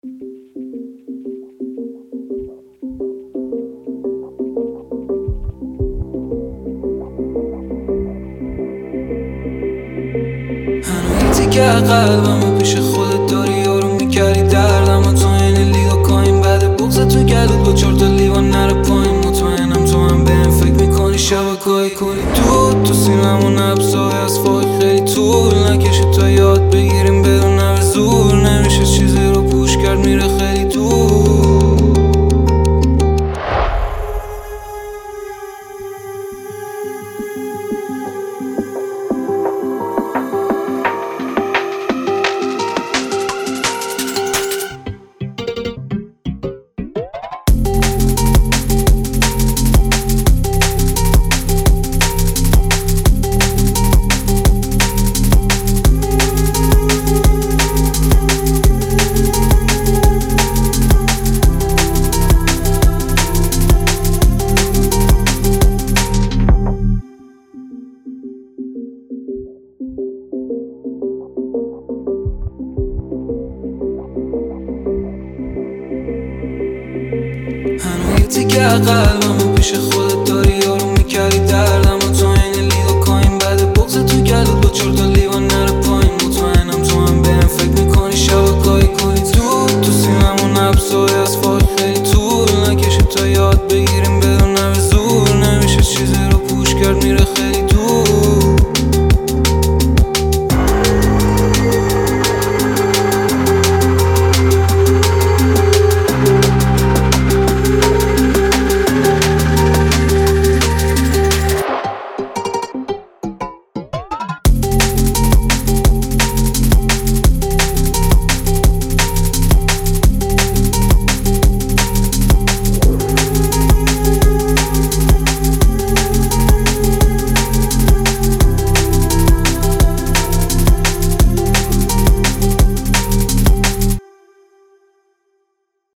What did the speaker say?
هنو که قلبمو پیش خودت داری یارو میکردی دردم و تو این لیگا کاین بعد بغض تو گلت با 4 تا لیوان نره پایین. مطمئنم تو هم بهم فکر میکنی شبکه‌ای کنی تو سینمو نبضای از فای خیلی طول نکشه تا یاد بگیریم بدون نوه زور نمیشه چیزی رو پوش کرد میره خیلی دور. هنو که قلبمو پیش خودت داری یارو میکردی